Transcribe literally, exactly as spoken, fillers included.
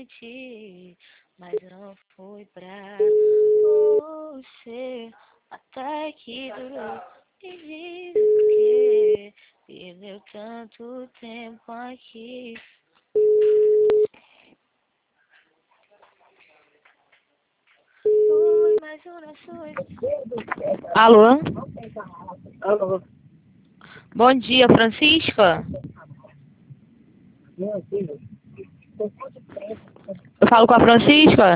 mentir, mas não foi pra você. Até que durou. Me diz o que perdeu tanto tempo aqui. Oi, mais uma sua. Alô? Alô? Bom dia, Francisca. Meu filho. Eu falo com a Francisca?